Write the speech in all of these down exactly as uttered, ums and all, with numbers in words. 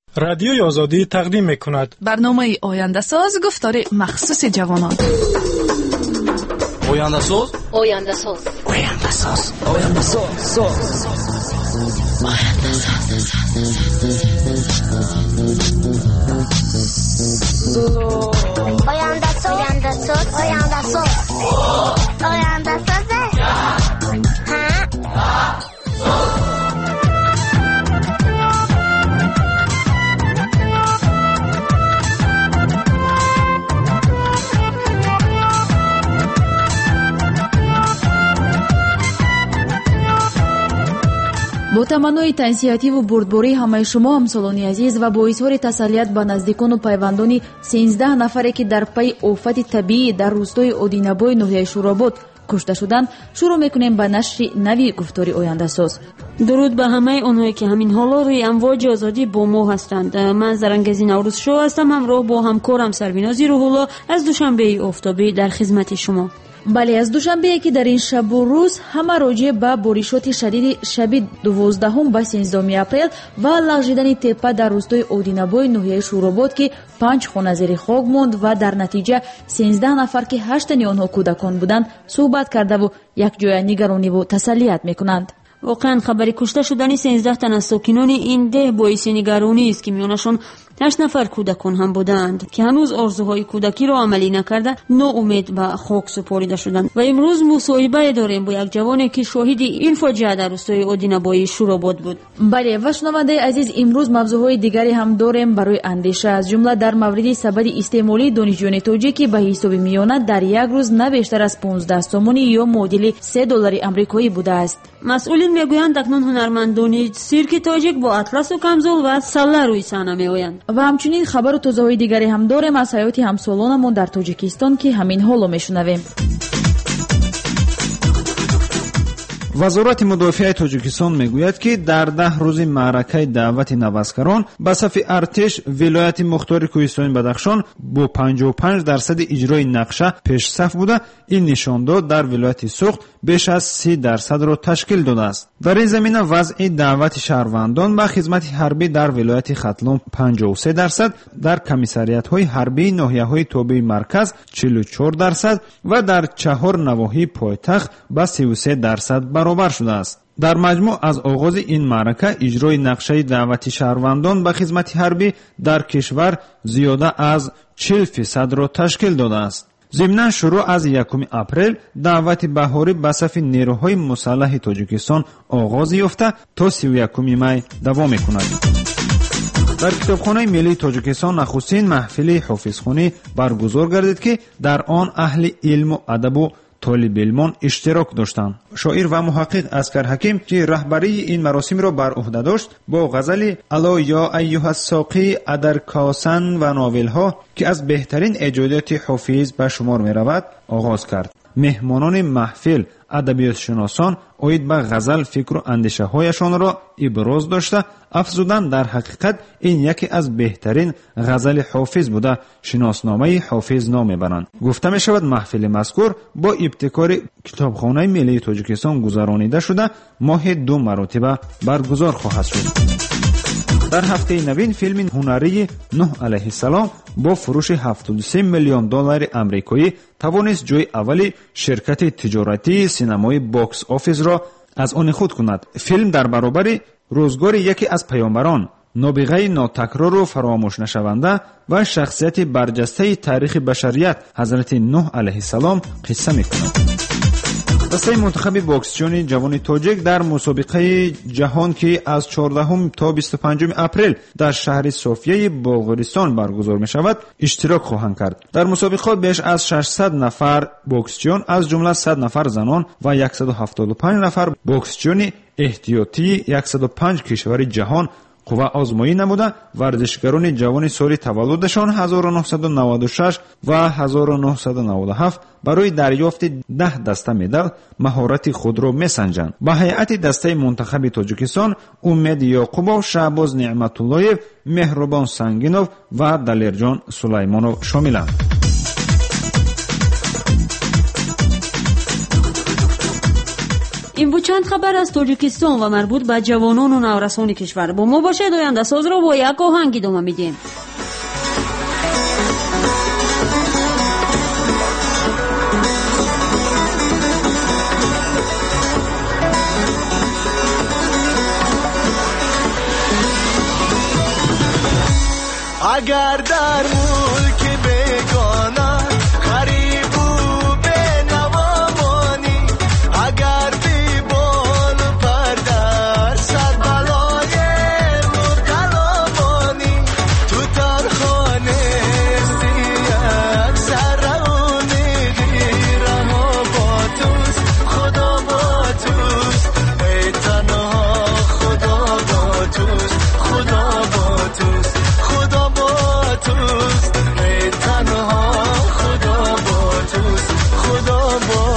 رادیوی آزادی تقدیم می‌کند برنامه آینده ساز گفتار مخصوص جوانان. آینده ساز آینده ساز آینده ساز آینده ساز آینده ساز آینده ساز آینده ساز آینده ساز آینده ساز бо таманнои таъсиятиву бурдбории ҳамаи шумо ҳамсолони азиз ва бо изҳори тасаллият ба наздикону пайвандони сенздаҳ нафаре ки дар пайи офати табиӣ дар рӯстои одинабои ноҳияи шӯробод кушта шуданд, шурӯъ мекунем ба нашри нави гуфтори ояндасоз. дуруд ба ҳамаи онҳое ки ҳамин ҳоло рӯи амвоҷи озодӣ бо мо ҳастанд. ман зарангези наврӯзшо ҳастам, ҳамроҳ бо ҳамкорам Сарвинози Рӯҳулло аз душанбеи офтобӣ дар хизмати шумо. бале, аз душанбее ки дар ин шабу рӯз ҳама роҷеъ ба боришоти шадиди шаби дувоздаҳум ба сенздаҳуми апрел ва лағжидани теппа дар рӯстои одинабои ноҳияи шӯробод ки панҷ хона зери хок монд ва дар натиҷа сенздаҳ нафар ки ҳаштани онҳо кӯдакон буданд суҳбат кардаву якҷоя нигарониву тасаллият мекунанд. воқеан хабари кушта шудани сенздаҳ тан аз сокинони ин деҳ боиси нигаронист ки миёнашон ҳашт нафар кӯдакон ҳам буданд ки ҳанӯз орзуҳои кӯдакиро амалӣ накарда ноумед ба хок супорида шуданд. ва имрӯз мусоҳибае дорем бо як ҷавоне ки шоҳиди ин фоҷиа дар рӯстои одинабои шӯробод буд. бале, ва шунавандаи азиз, имрӯз мавзӯъҳои дигаре ҳам дорем барои андеша, аз ҷумла дар мавриди сабади истеъмолии донишҷӯёни тоҷикӣ ба ҳисоби миёна дар як рӯз на бештар аз понздаҳ сомонӣ ё муодили се доллари амрикоӣ будааст. масъулин мегӯянд акнун ҳунармандони сирки тоҷик бо атласу камзол ва салла рӯи саҳна меоянд. ва ҳамчунин хабару тозаҳои дигаре ҳам дорем аз ҳаёти ҳамсолонамон дар тоҷикистон ки ҳамин ҳоло мешунавем. вазорати мудофиаи тоҷикистон мегӯяд ки дар даҳ рӯзи маъракаи даъвати навазкарон ба сафи артиш вилояти мухтори кӯҳистони Бадахшон бо панҷоҳу панҷ дарсади иҷрои нақша пешсаф буда, ин нишондод дар вилояти Суғд беш аз си дарсадро ташкил додааст. дар ин замина вазъи даъвати шаҳрвандон ба хизмати ҳарбӣ дар вилояти Хатлон панҷоҳу се дарсад, дар комиссариятҳои ҳарбии ноҳияҳои тобеи марказ чилу чор дарсад ва дар чаҳор навоҳии пойтахт ба сиву се дарсад баробар шудааст. дар маҷмӯъ аз оғози ин маърака иҷрои нақшаи даъвати шаҳрвандон ба хизмати ҳарбӣ дар кишвар зиёда аз чил фисадро ташкил додааст. зимнан шурӯъ аз якуми апрел даъвати баҳорӣ ба сафи нерӯҳои мусаллаҳи тоҷикистон оғоз ёфта то сию якуми май давом мекунад. дар китобхонаи миллии тоҷикистон нахустин маҳфили ҳофизхонӣ баргузор гардид ки дар он аҳли илму адабу толибилмон иштирок доштанд. шоир ва муҳаққиқ Аскар Ҳаким ки раҳбарии ин маросимро бар уҳда дошт, бо ғазали «Ало ё айюҳассоқӣ адар косан» ва новелҳо ки аз беҳтарин эҷодиёти ҳофиз ба шумор меравад оғоз кард. меҳмонони маҳфил адабиётшиносон оид ба ғазал фикру андешаҳояшонро иброз дошта, афзудан дар ҳақиқат ин яке аз беҳтарин ғазали ҳофиз буда шиносномаи ҳофиз ном мебаранд. гуфта мешавад маҳфили мазкур бо ибтикори китобхонаи миллии тоҷикистон гузаронида шуда моҳи ду маротиба баргузор хоҳад шуд. дар ҳафтаи навин филми ҳунарии Нуҳ алайҳиссалом бо фурӯши ҳафтоду се миллион доллари амрикоӣ тавонист ҷойи аввали ширкати тиҷоратии синамои бокс офисро аз они худ кунад. филм дар баробари рӯзгори яке аз паёмбарон, нобиғаи нотакрору фаромӯшнашаванда ва шахсияти барҷастаи таърихи башарият ҳазрати Нуҳ алайҳиссалом қисса мекунад. дастаи мунтахаби боксчиёни ҷавони тоҷик дар мусобиқаи ҷаҳон ки аз чордаҳум то бисту панҷуми апрел дар шаҳри Софияи Болғористон баргузор мешавад, иштирок хоҳанд кард. дар мусобиқа беш аз шашсад нафар боксчиён аз ҷумла сад нафар занон ва яксаду ҳафтоду панҷ нафар боксчиёни эҳтиётии яксаду панҷ кишвари ҷаҳон қувва озмоӣ намуда, варзишгарони ҷавони соли таваллудашон ҳазору нуҳсаду наводу шаш ва ҳазору нуҳсаду наводу ҳафт барои дарёфти даҳ даста медал маҳорати худро месанҷанд. ба ҳайати дастаи мунтахаби тоҷикистон Умед Ёқубов, Шаҳбоз Неъматуллоев, Меҳрубон Сангинов ва Далерҷон Сулаймонов шомиланд. این بود چند خبر از تاجیکستان و مربوط به جوانان و نورسان کشور. با ما باشید، آینده ساز را با یک آهنگ ادامه میدیم. اگر در ملک بگانا غریب و به نوامانی، اگر بی بال و پر در صد بلای مبتلامانی، تو در خانه سیت سر امیدی رها با توست، خدا با توست، ای تنها خدا با توست، خدا با توست، خدا با توست، ای تنها خدا با توست، خدا با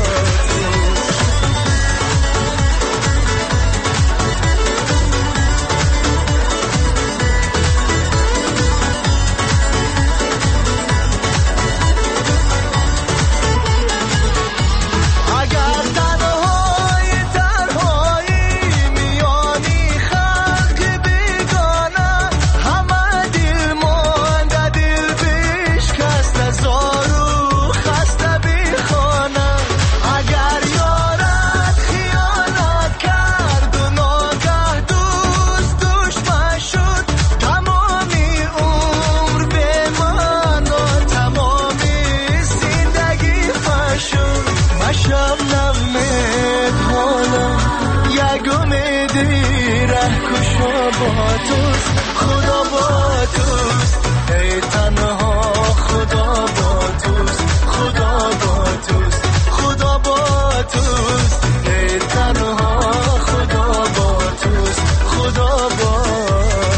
اگر تنهای تنهایی میانی خلق بیگانه، همه دل مانده دل بشکسته زارو خسته بی خانه، اگر یارت خیانت کرد و ناگه دوست دشمن شد، تمامی عمر به من و تمامی زندگی فشد، مشم نغمت حالا یک امیدی ره کشا با توست، خدا با توست، ای تنها خدا با توست، خدا با توست، خدا با توست، ای تنها خدا با توست، خدا با توست.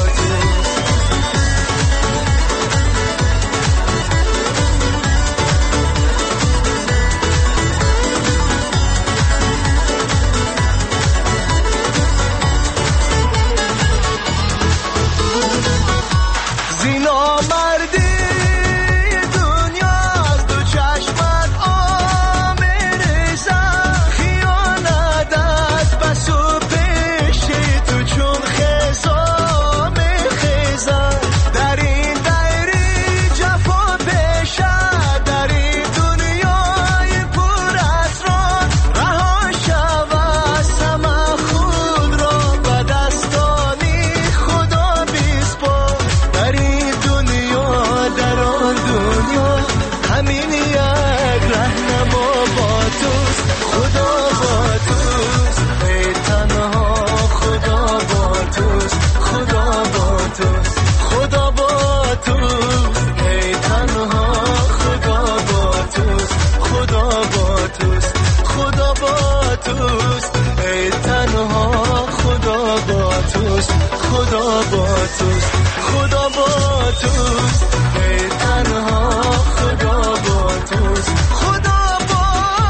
زینا مردی دنیا از دو چشمت آمیرزه، خیانت از بس و پیش تو چون خزا میخیزه، در این دایری جفا پیشه، در این دنیای پر اسرار، رها شو از همه خود را به دستانی خدا بیسپار، در این دنیا در آن دنیا همین یک رهنما با توست، خدا با توست، ای تنها خدا با توست، خدا با توست، خدا با توست، ای تنها خدا با توست، خدا با توست، خدا با توست، ای تنها خدا با توست، خدا با توست، خدا با توست، ای تنها خدا با توست، خدا با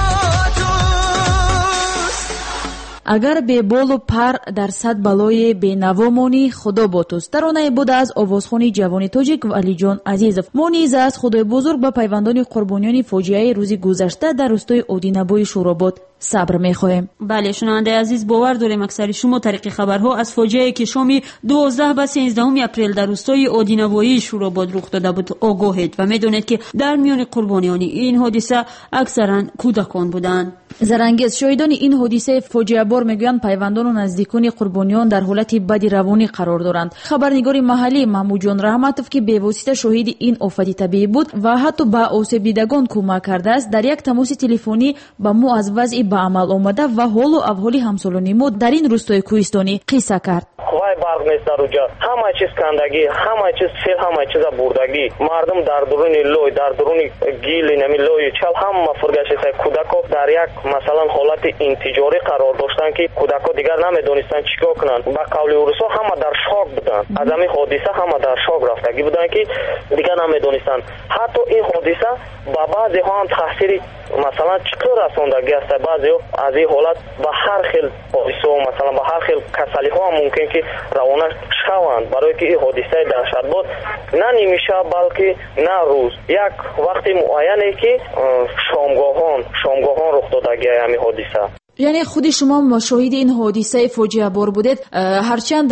توست. اگر به بال و پر در صد بلای بینوا مانی، خدا با توست. ترانه بوده از آوازخوانی جوان تاجیک و علیجان عزیزов. ما نیز از خدای بزرگ به پیوندان قربانیان فاجعه روز گذشته در روستای اودینبوی شوراباد صبر می‌خواهیم. بله شنونده عزیز، باور داریم اکثر شما طریق خبرها از فاجعه‌ای که شام دوازده و سیزده اپریل در روستای اودینبوی شوراباد رخ داده بود آگاهید و می‌دانید که در میان قربانیان این حادثه اکثرا کودکان بودند. زرانگیز شاهدان این حادثه فاجعه بار میگویند پیوندان و نزدیکان قربانیان در حالت بدی روانی قرار دارند. خبرنگار محلی محمود جان رحمتوف که به واسطه شاهد این آفت طبیعی بود و حتی به آسیب دیدگان کمک کرده است، در یک تماس تلفنی با ما از وضع به عمل آمده و حال و احوال همسالان ما در این روستای کوهستانی قصه کرد. وای برق نیست در اونجا، همه چیز کندگی، همه چیز سیل، همه چیز بردگی، مردم در درون لوی، در درون گیل نمی لوی چال همه فرگشته، کودکا در یک مثلا حالت انتجاری قرار داشتن که کودکا دیگر نمیدونستن چیکار کنن. با قول اورسا همه در شاک بودن، از همین حادثه همه در شاک رفتگی بودن که دیگر نمیدونستن. حتی این حادثه با بعضی ها هم تاثیر مثلا چیکار رساندگی است، بعضی از این حالت با هر خیل حادثه مثلا با هر خیل کسلی ها ممکن که روانه شوند، برای که این حادثه دهشتبار نه نیمه شب بلکه نه روز، یک وقت معینه که شامگاهان شامگاهان رخ دادگی همین حادثه. یعنی خود شما شاهد این حادثه فاجعه بار بودید، هرچند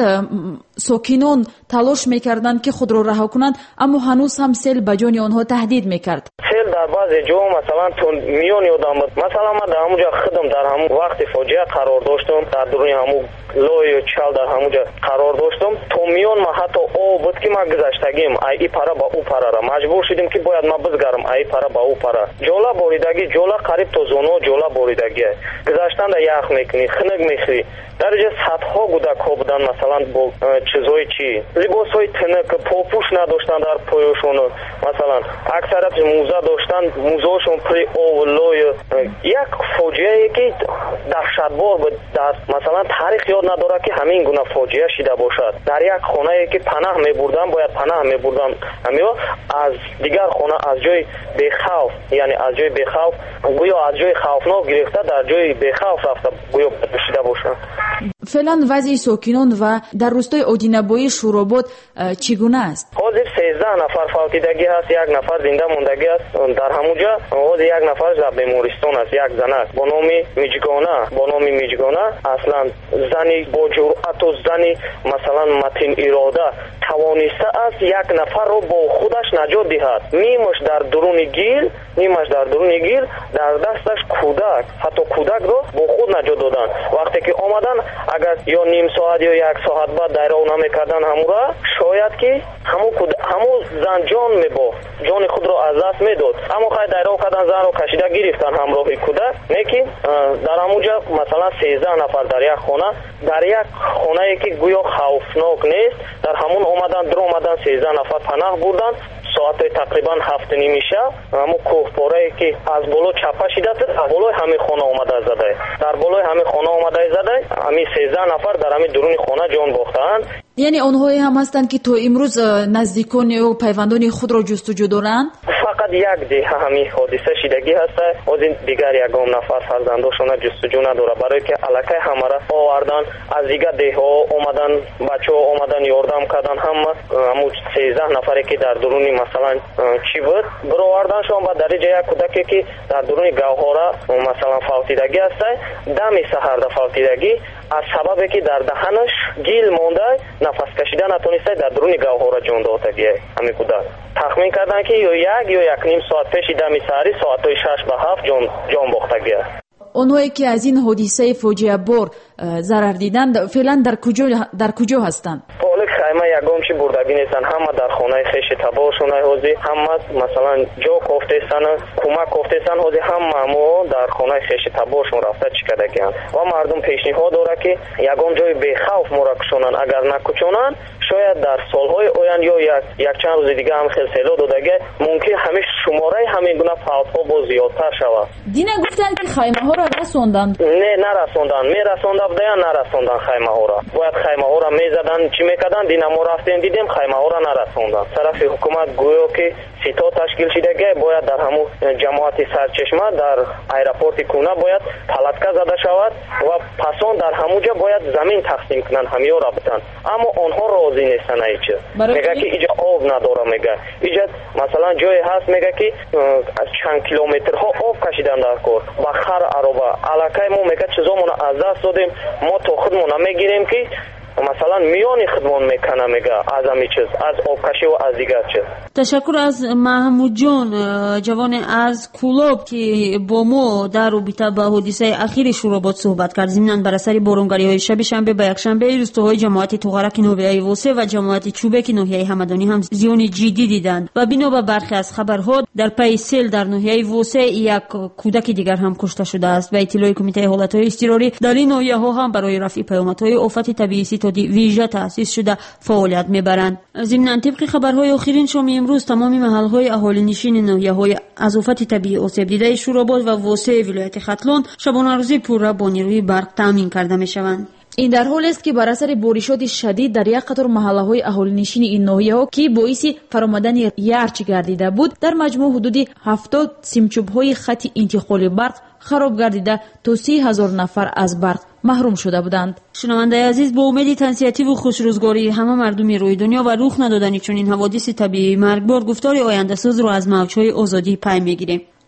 ساکنان تلاش میکردند که خود را رها کنند اما هنوز هم سیل به جان آنها تهدید میکرد. سیل در بعضی جا مثلا تون میون یادم بود، مثلا من در همونجا خودم در همون وقت فاجعه قرار داشتم، در درون همون لوی چال در همونجا قرار داشتم، تو میون ما حتی او بود که ما گذشتگیم ای پارا با او پارا را مجبور شدیم که باید ما بزگرم ای پارا با او پارا. جولا بریدگی جولا قریب تا زونو جولا بریدگی گذشتن در یخ میکنی خنک میخوری. در جا صدها کودک ها بودن مثلا با چیزهای چی لباس های تنک پاپوش نداشتن در پایشون، مثلا اکثرت موزه داشتن موزهاشون پری او لوی. یک فاجعه که دهشتبار بود در مثلا تاریخ یاد نداره که همین گونه فاجعه شده باشد. در یک خانه که پناه میبردن باید پناه میبردن همین از دیگر خانه از جای بخوف، یعنی از جای بخوف گویا از جای خوفناک گرفته در جای بخوف رفته گویا شده باشد. فعلا وضع ساکنان و در روستای اودینبایی شوراباد چگونه است؟ حاضر سیزده نفر فوتیدگی هست، یک نفر زنده موندگی است. در همونجا حاضر یک نفر در بیمارستان است، یک زن است با نام میجگانه با نام میجگانه اصلا زنی با جرأت و زنی مثلا متین اراده توانسته است یک نفر رو با خودش نجات دهد. نیمش در درون گیل نیمش در درون گیل در دستش کودک، حتی کودک رو با خود نجات دادن. وقتی که آمدن اگر یا نیم ساعت یا یک ساعت بعد دایره اونا میکردن همورا شاید که همو همو زن جان میبافت، جان خود رو از دست میداد. اما خیلی دایره کردن زن رو کشیده گرفتن همراه کودک. نیکی در همونجا مثلا سیزده نفر در یک خانه در یک خانه که گویا خوفناک نیست در همون اومدن در اومدن سیزده نفر پناه بردن. ساعت تقریبا هفت نیمی شب همون کوهپاره که از بالا چپه شده در بالای همین خانه اومده زده در بالای همین خانه اومده زده همین سیزده نفر در همین درون خانه جان باختند. یعنی آنهایی هم هستند که تو امروز نزدیکان و پیوندان خود را جستجو دارند؟ فقط یک دیگه همین حادثه شدگی هست، از این دیگر یکم نفر فرزنداشون جستجو نداره برای که الکه همه را آوردن از دیگر دیه ها اومدن بچه ها اومدن یاردم کردن همه همون سیزده نفری که در درون مثلا چی بود برو آوردنشون و در یک کودکی که در درون گوهره مثلا فوتیدگی هست دم سحر در فوتیدگی از سببی که در دهنش گیل مونده نفس کشیدن نتونسته در درون گوهره جان دادگی همین کودک. تخمین کردن که یا یک یا یک نیم ساعت پیش دم سحری ساعت شش به هفت جان جان باختگی. اونهایی که از این حادثه فاجعه بار ضرر دیدند فعلا در کجا در کجا هستند؟ پولک خیمه یگام چی بردگی نیستن، همه در خانه خیش تباه شونه هوزی، همه مثلا جا کوفته‌استن کمک کوفته‌استن هوزی، همه همو در خانه خیش تباه شون رفته چیکدگی هست و مردم پیشنهاد داره که یگام جای بخوف مرکشونن اگر نکوچونن شاید در سالهای آینده یا یک یک چند روز دیگه هم خیلی سیلو دادگی ممکن همیشه شماره همین گونه فوت‌ها باز زیادتر شود. دینا گفتن که خیمه ها را رسوندن؟ نه نرسوندن، میرسوندن بودن نرسوندن خیمه ها را. باید خیمه ها را میزدن چی میکردن دینا ما رفتیم دیدیم خیمه ها را نرسوندن. طرف حکومت گویا که سیتا تشکیل شدگی باید در همون جماعت سرچشمه در ایرپورت کونه باید پلاتکا زده شود و پسون در همونجا باید زمین تقسیم کنن همیو را بتن، اما آنها راضی نیستن. ایچه میگه که اینجا آب نداره، میگه اینجا مثلا جای هست میگه که از چند کیلومترها آب کشیدن در کار با خر عربه علاقه ما میگه چیزامون از دست دادیم ما تو خودمون میگیریم که مثلا میانی خدمون میکنه میگه از همین چیز از آبکشی و از دیگر چیز. تشکر از محمود جان جوان از کولاب که با ما در رابطه با حادثه اخیر شوراباد صحبت کرد. ضمن بر اثر بارانگری های شب شنبه به یکشنبه روستاهای جماعت توغرک ناحیه وسه و جماعت چوبک ناحیه همدانی هم زیان جدی دیدند و بنا به برخی از خبرها در پی سیل در ناحیه وسه یک کودک دیگر هم کشته شده است و اطلاع کمیته حالت‌های اضطراری در این ناحیه ها هم برای رفع پیامدهای آفت طبیعی ستاد ویژه تأسیس شده فعالیت میبرند. ضمن طبق خبرهای آخرین شام امروز تمامی محل‌های اهالی نشین ناحیه‌های از آفت طبیعی آسیب دیده شوراباد و وسه ولایت ختلان شبانه روزی پورا با نیروی برق تامین کرده میشوند. این در حال است که بر اثر بارشات شدید در یک قطار محله‌های اهالی نشین این ناحیه‌ها که باعث فرآمدن یرچ گردیده بود در مجموع حدود هفتاد سیمچوب‌های خط انتقال برق خراب گردیده تا سی هزار نفر از برق محروم شده بودند. شنونده عزیز، با امید تنصیتی و خوشروزگاری همه مردم روی دنیا و رخ ندادن چنین حوادث طبیعی مرگبار گفتار آینده ساز رو از موج‌های آزادی پی می‌گیریم.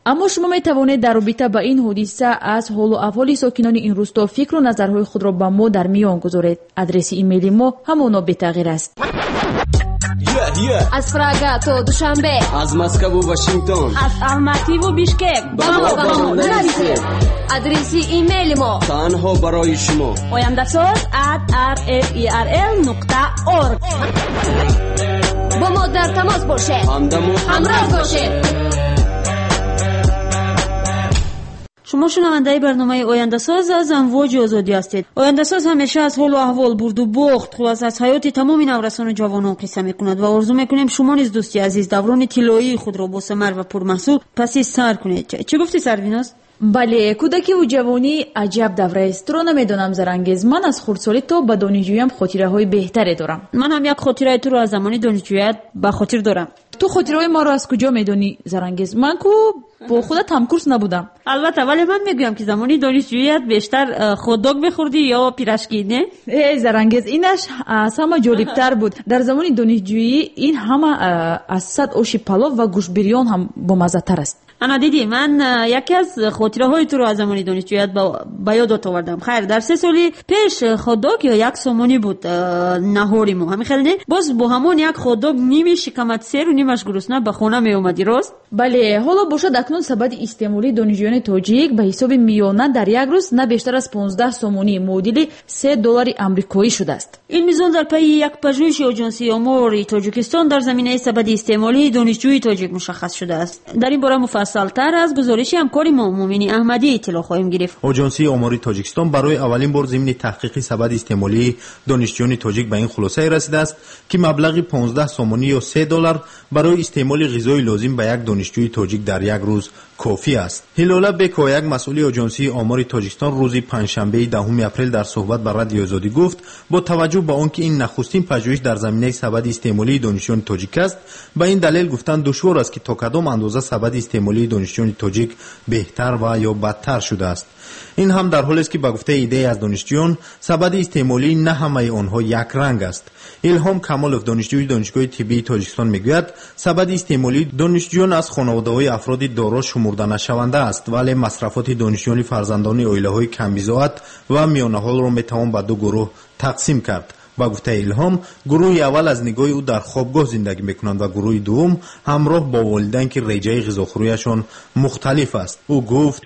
аммо шумо метавонед дар робита ба ин ҳодиса аз ҳолу аҳволи сокинони ин рӯсто фикру назарҳои худро ба мо дар миён гузоред. Адреси имейли мо ҳамоно бетағйир аст. از پراگا تا دوشنبه، از مسکو و واشنگتن، از الماتی و بیشکک، با ما با ما نرسید. آدرسی ایمیل ما تنها برای شما oyandasaz at r f e r l نقطه org. با ما در تماس باشید، همراه باشید. شما شنونده برنامه آینده‌ساز از امواج آزادی هستید. آینده‌ساز همیشه از حال و احوال، برد و باخت، خلاصه از حیات تمام نورسان و جوانان قصه میکند و آرزو میکنیم شما نیز دوستی عزیز دوران طلایی خود را با ثمر و پرمحصول پس سر کنید. چه, چه گفتی سرویناز؟ бале, кӯдаки ва ҷавонӣ аҷаб давраест. туро намедонам Зарангез, ман аз хурдсолӣ то ба донишҷӯям хотираҳои беҳтаре дорам. ман ҳам як хотираи туро аз замони донишҷӯият ба хотир дорам. ту хотираҳои маро аз куҷо медонӣ Зарангез? ман ку бо худат ҳамкурс набудам. албатта, вале ман мегӯям ки замони донишҷӯият бештар ходдог мехӯрдӣ ё пирашки, не? Э Зарангез, инаш аз ҳама ҷолибтар буд. дар замони донишҷӯӣ ин ҳама аз сад оши палов ва гӯштбирён ҳам бомаззатар аст. ана дидӣ, ман яке аз хотираҳои туро аз замони донишҷӯият ба ёдот овардам. хайр, дар се соли пеш ходдог ё як сомонӣ буд наҳори мо, ҳамин хел не? боз бо ҳамон як ходдог ними шикаматсеру нимаш гурусна ба хона меомадӣ, рост? бале, ҳоло бошад акнун сабади истеъмолии донишҷӯёни тоҷик ба ҳисоби миёна дар як рӯз на бештар аз понздаҳ сомонӣ муодили се доллари амрикоӣ шудааст. ин мизол дар пайи як пажӯҳиши оҷонсии омори тоҷикистон дар заминаи сабади истеъмолии донишҷӯи тоҷик мушаххас шудааст. дар ин бора муфассалтар аз гузориши ҳамкори мо муъмини аҳмадӣ иттилоъ хоҳем гирифт. оҷонсии омори тоҷикистон барои аввалин бор зимни таҳқиқи сабади истеъмолии донишҷӯёни тоҷик ба ин хулосае расидааст ки маблағи понздаҳ сомонӣ ё се доллар барои истеъмоли ғизои лозим ба як донишҷӯи тоҷик дар як рӯз кофӣ аст. ҳилола бекояк, масъули оҷонсии омори тоҷикистон рӯзи панҷшанбеи даҳуми апрел дар суҳбат ба радиои озодӣ гуфт бо таваҷҷӯҳ ба он ки ин нахустин пажӯҳиш дар заминаи сабади истеъмолии донишҷӯёни тоҷик аст, ба ин далел гуфтан душвор аст ки то кадом андоза сабади истеъмолии донишҷӯёни тоҷик беҳтар ва ё бадтар шудааст. ин ҳам дар ҳолест ки ба гуфтаи идея аз донишҷӯён сабади истеъмолӣ на ҳамаи онҳо якранг аст. илҳом камолов, донишҷӯи донишгоҳи тиббии тоҷикистон мегӯяд, сабади истеъмолии донишҷӯён аз хонаводаҳои афроди доро шумурданашаванда аст, вале масрафоти донишҷӯёни фарзандони оилаҳои камбизоат ва миёнаҳолро метавон ба ду гурӯҳ тақсим кард. ба гуфтаи илҳом, гурӯҳи аввал аз нигоҳи ӯ дар хобгоҳ зиндагӣ мекунанд ва гурӯҳи дуввум ҳамроҳ бо волидайн ки реҷаи ғизохӯрияшон мухталиф аст. ӯ гуфт: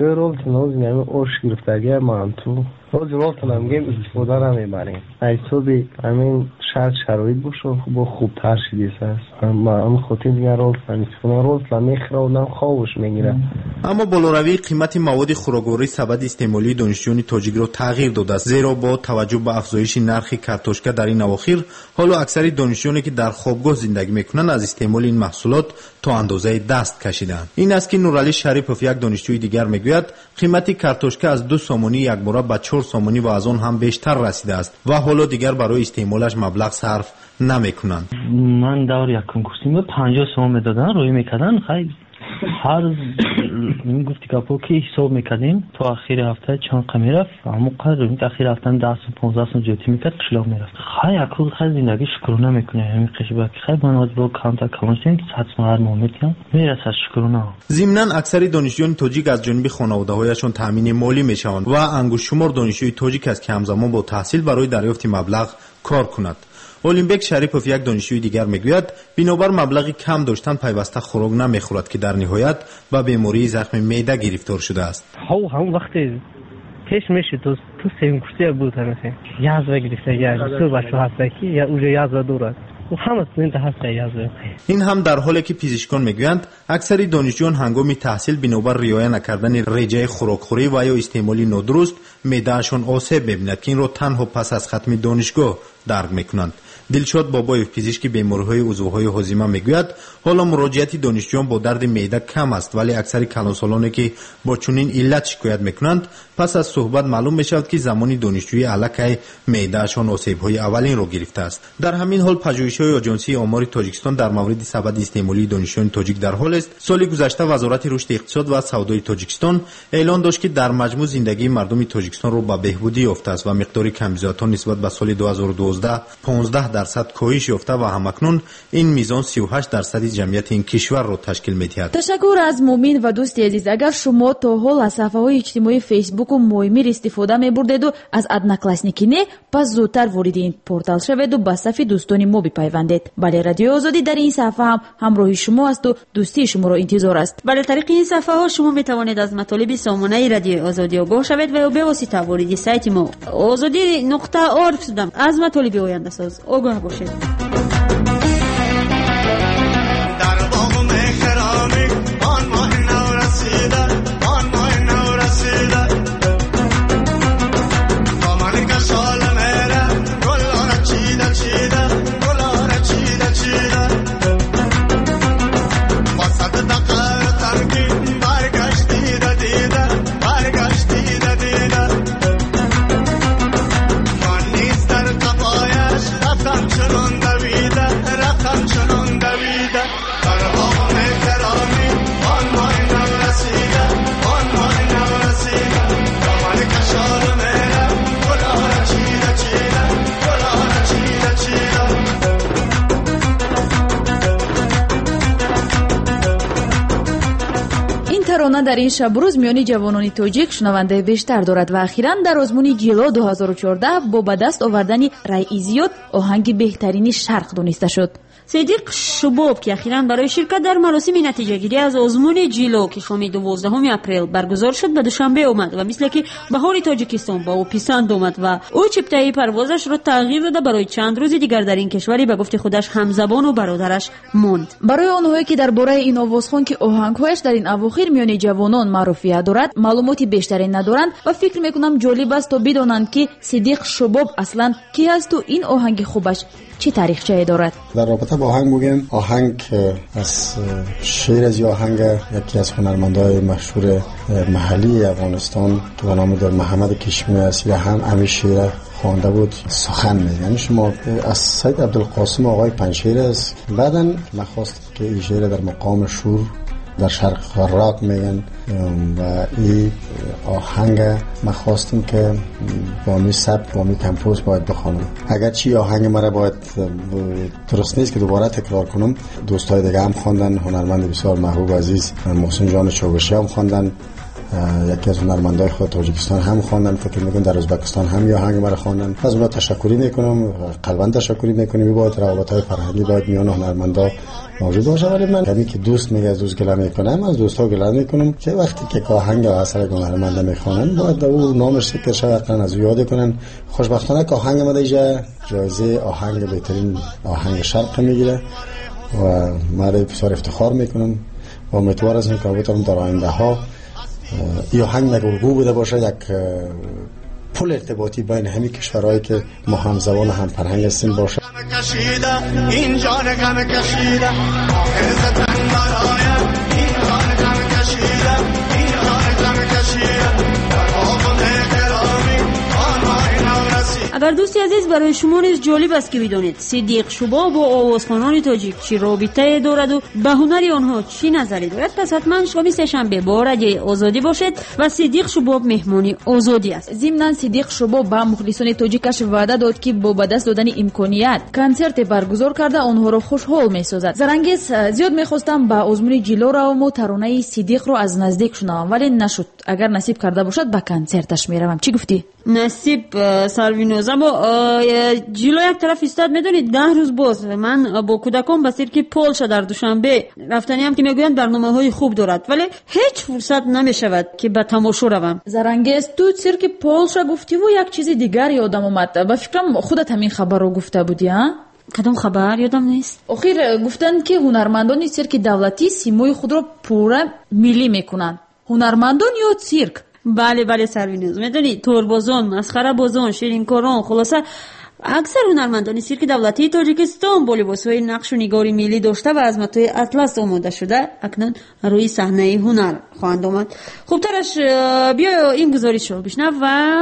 روز رفتن هم گیم استفاده را میبریم ایسوبی همین شرط شرایط باشو با خوبتر شدیست است هم خطی دیگر رفتن استفاده رفتن میخره و نم خوابش میگیره. اما بالوروی قیمت مواد خوراکواری سبد استعمالی دانشجویان تاجیک را تغییر داده است، زیرا با توجه به افزایش نرخ کارتوشکا در این اواخر حالا اکثر دانشجویانی که در خوابگاه زندگی میکنند از استعمال این محصولات تا اندازه دست کشیدند. این است که نورعلی شریفوف یک دانشجوی دیگر میگوید قیمت کارتوشکا از دو سومانی یک باره به چهار سومانی و از آن هم بیشتر رسیده است و حالا دیگر برای استعمالش مبلغ صرف نمیکنند. من دور یک کنکورسی می پنجاه سوم میدادن روی میکردن خیلی هر این گفتی که پوکی حساب میکردیم تو آخر هفته چند قمی رفت اما قدر این آخر هفته ده سوم پانزده سوم جوتی میکرد کشلاق میرفت خیلی اکل خیلی زندگی شکرونه میکنه همین قشبه که خیلی من از با کامتا کامستیم که صد سوم هر ماه میتیم میرسد شکرونه. ضمناً اکثر دانشجویان تاجیک از جانب خانواده‌هایشان تامین مالی میشوند و انگشت شمار دانشجوی تاجیک است که همزمان با تحصیل برای دریافت مبلغ کار کند. اولینبک شریفوف یک دانشجوی دیگر میگوید بنابر مبلغی کم داشتن پیوسته خوراک نمیخورد که در نهایت به بیماری زخم معده گرفتار شده است. ها هم وقتی پیش میشه تو تو سیم کورسی بود مثلا یازده گرفته یا تو بچه هستی یا اونجا یازده دورت این هم در حالی که پزشکان میگویند اکثر دانشجویان هنگام تحصیل بنابر رعایت نکردن رژه خوراکخوری و یا استعمال نادرست معده‌شان آسیب می‌بیند که این را تنها پس از ختم دانشگاه درک میکنند. دلشاد بابایف پزشک بیماری‌های عضوهای هاضمه میگوید حالا مراجعت دانشجویان با درد معده کم است ولی اکثر کلانسالانی که با چنین علت شکایت میکنند پس از صحبت معلوم میشود که زمانی دانشجوی الکی معده‌شان آسیب‌های اولین را گرفته است. در همین حال پژوهش‌های آژانسی آمار تاجیکستان در مورد سبد استعمالی دانشجویان تاجیک در حال است. سال گذشته وزارت رشد اقتصاد و سودای تاجیکستان اعلام داشت که در مجموع زندگی مردم تاجیکستان را به بهبودی یافته است و مقدار کمبزاعتان نسبت به سال دو هزار و دوازده دوازده پانزده درصد کاهش یافته و همکنون این میزان سی و هشت درصد جمعیت این کشور را تشکیل می‌دهد. تشکر از مومین و دوستی عزیز. اگر شما تا حال از صفحه‌های اجتماعی فیسبوک و مویمیر استفاده می‌بردید و از ادناکلاسنیکی نه، پس زودتر وارد این پورتال شوید و با صفحه دوستان ما بپیوندید. بله، رادیو آزادی در این صفحه هم همراه شما است و دوستی شما را انتظار است. بله، طریق این صفحه ها شما می توانید از مطالب سامانه رادیو آزادی آگاه شوید و به واسطه وارد سایت ما آزادی نقطه org شدم از مطالب آینده ساز آگاه باشید. ترانه در این شب روز میانی جوانان تاجیک شنونده بیشتر دارد و اخیراً در آزمون جیلو دو هزار و چهارده با به دست آوردن رایزیوت آهنگ بهترین شرق دانسته شد. صدیق شباب که اخیراً برای شرکت در مراسم نتیجه گیری از آزمون جیلو که شام دوازدهم اپریل برگزار شد به دوشنبه آمد و مثل که بهار تاجیکستان با او پسند آمد و او چپتای پروازش را تغییر داده برای چند روز دیگر در این کشوری به گفت خودش همزبان و برادرش ماند. برای آنهایی که درباره این آوازخوان که آهنگهایش در این اواخر میان جوانان معروفیت دارد معلوماتی بیشتری ندارند و فکر میکنم جالب است تا بدانند که صدیق شباب اصلا کی است و این آهنگ خوبش چی تاریخچه دارد. در رابطه با آهنگ میگم آهنگ از شعر از آهنگ یکی از هنرمندان مشهور محلی افغانستان که به نام در محمد کشمی اسیر هم همین شعر خوانده بود سخن میگه. یعنی شما از سید عبدالقاسم آقای پنشیر است. بعداً نخواست که این شعر در مقام شور در شرق راک میگن و این آهنگ ما خواستم که با می سبک با می کمپوز باید بخوانم. اگر چی آهنگ مرا باید درست نیست که دوباره تکرار کنم. دوستای دیگه هم خواندن، هنرمند بسیار محبوب عزیز محسن جان چوبشی هم خواندن، یکی از هنرمندای خود تاجیکستان هم خواندن، فکر میکنم در ازبکستان هم یا آهنگ مرا خواندن. از اونها تشکری میکنم، قلبا تشکری میکنم. باید روابط‌های فرهنگی باید میان هنرمندا موجود باشه، ولی من کمی که دوست میگه از دوست گله میکنم، از دوستا گله میکنم که وقتی که آهنگ اثر هنرمندا میخوانن باید او نامش ذکر شود، از او یاد کنن. خوشبختانه که آهنگ ما دیگه جایزه آهنگ بهترین آهنگ شرق میگیره و من بسیار افتخار میکنم و امیدوار هستم که بتونم در آینده ها این آهنگ نگرگو بوده باشه، یک پل ارتباطی بین همین کشورهایی که ما هم زبان هم فرهنگ هستیم باشه. این جان غم کشیده عزت برایم، این جان غم کشیده، این جان غم کشیده. اگر دوستی عزیز برای شما نیز جالب است که بدانید صدیق شباب و آوازخوانان تاجیک چی رابطه دارد و به هنر آنها چی نظری دارد، پس حتما شما سه‌شنبه با رادیو آزادی باشید و صدیق شباب مهمانی آزادی است. ضمن صدیق شباب با مخلصان تاجیکش وعده داد که با به دست دادن امکانیت کنسرت برگزار کرده آنها را خوشحال می‌سازد. زرنگیز زیاد می‌خواستم با آزمون جیلو روم و ترانه صدیق را از نزدیک شنوم ولی نشد. اگر نصیب کرده باشد با کنسرتش میروم. چی گفتی؟ نصیب سالوینوز اما جیلو یک طرف ایستاد. میدونید ده روز باز من با کودکان به سیرک پولشا در دوشنبه رفتنی هم که میگویند برنامه های خوب دارد ولی هیچ فرصت نمیشود که به تماشا روم. زرنگیز تو سیرک پولشا گفتی و یک چیز دیگر یادم اومد. با فکرم خودت همین خبر رو گفته بودی ها؟ کدام خبر یادم نیست. آخر گفتن که هنرمندان سیرک دولتی سیمای خود رو پورا ملی میکنن. هنرمندان یا سیرک؟ بله بله سروینوز. میدونی توربازان، مسخره بازان، شیرینکاران، خلاصه اکثر هنرمندان سیرک دولتی تاجیکستان با لباس‌های نقش و نگاری ملی داشته و از متای اطلس آماده شده اکنون روی صحنه هنر خواهند آمد. خوب ترش بیا این گزارش رو بشنو و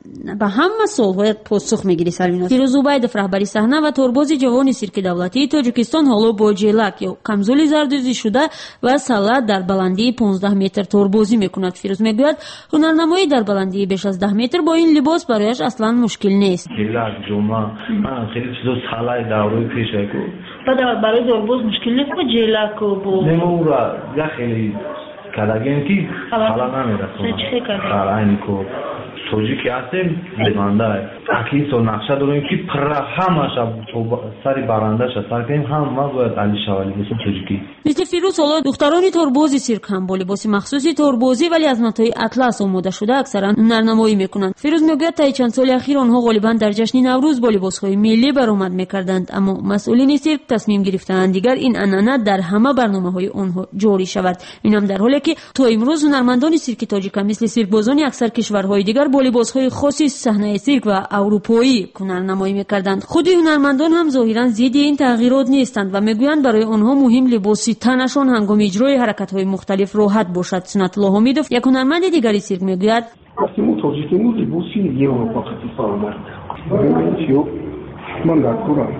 به همه سوال‌های پاسخ می‌گیری سریناز. فیروز زوبایدов رهبری صحنه و توربوزی جوانی سیرک دولتی تاجیکستان حالا با جلک یا کمزولی زردوزی شده و سالات در بلندی پانزده متر توربوزی میکند. فیروز میگوید هنرنمایی در بلندی بیش از ده متر با این لباس برایش اصلا مشکل نیست. جلک جمعه من خیلی چیزا سالای داروی پیشه کو. بعد برای توربوز مشکل نیست با جلک و با نمورا یا خیلی کلاگین کی حالا نمیرسونه. چه کار؟ اینی کو توجیکی هستیم بمانده اکلیس و نقشه داریم که پر همه سری برنده شد سر کنیم همه باید علی شوالی بسیم توجیکی. مثل فیروز حالا دخترانی توربوزی سیرک هم با لباس مخصوصی توربوزی ولی از متای اطلس آماده شده اکثرا نرنمایی میکنند. فیروز میگوید تا چند سال اخیر آنها غالبا در جشن نوروز با لباسهای ملی برآمد میکردند، اما مسئولین سیرک تصمیم گرفتند دیگر این عنعنه در همه برنامه‌های آنها جاری شود. اینم در حالی که تا امروز هنرمندان سیرک تاجیک مثل سیرکبازان اکثر کشورهای دیگر با لباسهای خاصی صحنه سیرک و اروپایی هنرنمایی میکردند. خود هنرمندان هم ظاهرا ضد این تغییرات نیستند و میگویند برای آنها مهم لباسی تنشان هنگام اجرای حرکت‌های مختلف راحت باشد. سنت الله حمیدов یک هنرمند دیگری سیرک میگوید ما تاجیکمون لباسی یه اروپا استفاده می‌کنیم. من در کورم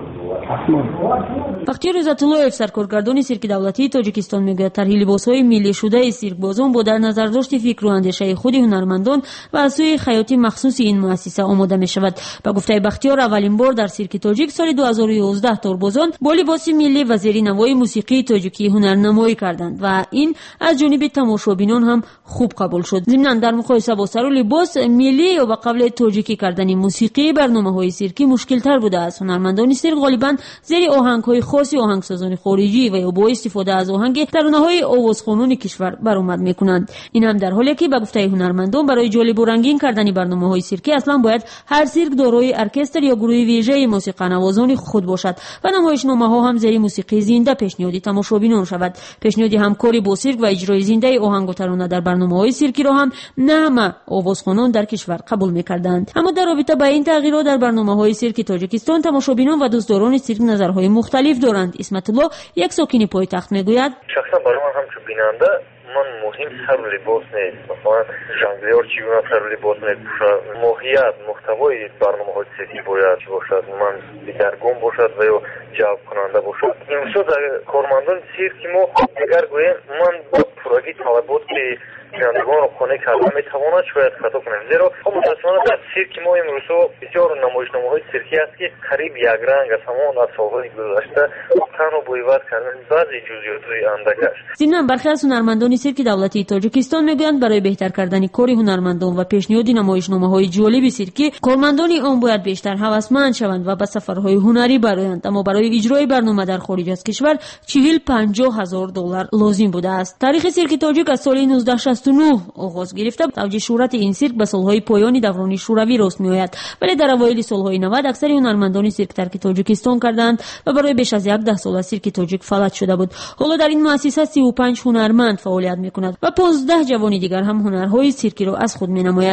بختیار عزت‌الله‌یف سرکارگردان سیرک دولتی تاجیکستان میگوید طرح لباس‌های ملی شده سیرکبازان با در نظر داشت فکر و اندیشه خود هنرمندان و از سوی خیاطی مخصوص این مؤسسه آماده می‌شود. با گفته بختیار اولین بار در سیرک تاجیک سال دو هزار و یازده توربازان با لباس ملی و زیر نوای موسیقی تاجیکی هنرنمایی کردند و این از جانب تماشابینان هم خوب قبول شد. ضمناً در مقایسه با سر و لباس ملی و قبل تاجیکی کردن موسیقی برنامه‌های سیرکی مشکل‌تر بوده است. هنرمندان سیرک غالباً زیر آهنگ‌های خاصی آهنگسازان خارجی و یا با استفاده از آهنگ ترانه‌های آوازخوانان کشور برآمد می‌کنند. این هم در حالی که به گفته هنرمندان برای جالب و رنگین کردن برنامه‌های سیرکی اصلا باید هر سیرک دارای ارکستر یا گروه ویژه موسیقی نوازان خود باشد و نمایشنامه‌ها هم زیر موسیقی زنده پیشنهاد تماشابینان شود. پیشنهاد همکاری با سیرک و اجرای زنده آهنگ و ترانه در برنامه‌های سیرکی را هم نه همه آوازخوانان در کشور قبول می‌کردند. اما در رابطه با این تغییرات در برنامه‌های سیرکی تاجیکستان تماشابینان و دوستداران سیرک نظرهای مختلف دارند. اسمت الله یک ساکن پایتخت میگوید شخصا برای من هم چون بیننده من مهم سر لباس نیست، مثلا ژانگلیور چگونه سر لباس میپوشد، ماهیت محتوای برنامه‌های سیرکی باید چی باشد، من دیگرگون باشد و یا جواب کننده باشد. امروز کارمندان سیرکی ما اگر گویم من با پورگی طلبات که بینندگان رو خانه کردن میتواند شاید خطا کنیم، زیرا خب متاسفانه در سیرک ما امروز بسیار نمایشنامه‌های سیرکی است که قریب یک رنگ است، همان از سالهای گذشته تن و بویوت کردن بعضی جزئیات‌های اندک است. ضمناً برخی از هنرمندان سیرک دولتی تاجیکستان میگویند برای بهتر کردن کار هنرمندان و پیشنهاد نمایشنامه‌های جالب سیرکی کارمندان آن باید بیشتر هوسمند شوند و به سفرهای هنری برآیند، اما برای اجرای برنامه در خارج از کشور چهل پنجاه هزار دلار لازم بوده است. تاریخ سیرک تاجیک از سال نوزده شصت و نه آغاز گرفته. توجه شهرت این سیرک به سالهای پایان دوران شوروی راست میآید، ولی در اوایل سالهای نود اکثر هنرمندان سیرک ترک تاجیکستان کردند و برای بیش از یک ده سال سیرک تاجیک فلج شده بود. حالا در این مؤسسه سی و پنج هنرمند فعالیت میکند و پانزده جوان دیگر هم هنرهای سیرکی را از خود مینماید.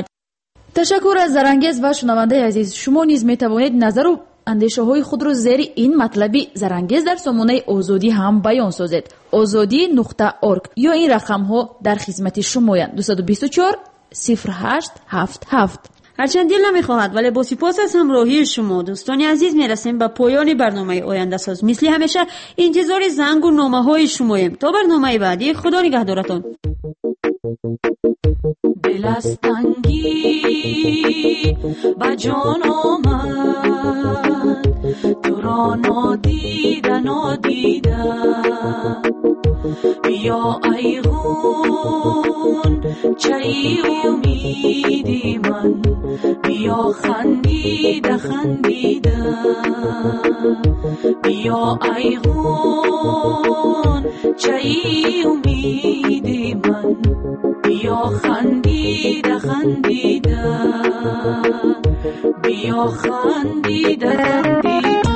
تشکر از زرانگیز و شنونده عزیز. شما نیز میتوانید نظر و اندیشه های خود را زیر این مطلبی زرانگیز در سامانه آزادی هم بیان سازید. آزادی نقطه اورگ یا این رقم ها در خدمت شمایند. دو دو چهار صفر هشت هفت هفت. هرچند دل نمیخواهد ولی با سپاس از همراهی شما دوستان عزیز میرسیم به پایان برنامه آینده ساز. مثل همیشه انتظار زنگ و نامه های شماییم. تا برنامه بعدی خدا نگهدارتان. دلستنگی با جان آمد تو را نادیده نادیده بیا ای غون چای امیدی من بیا خندیده خندیده بیا ای غون چای امیدی من بیا خندیده خندیده بیا خندیده خندیده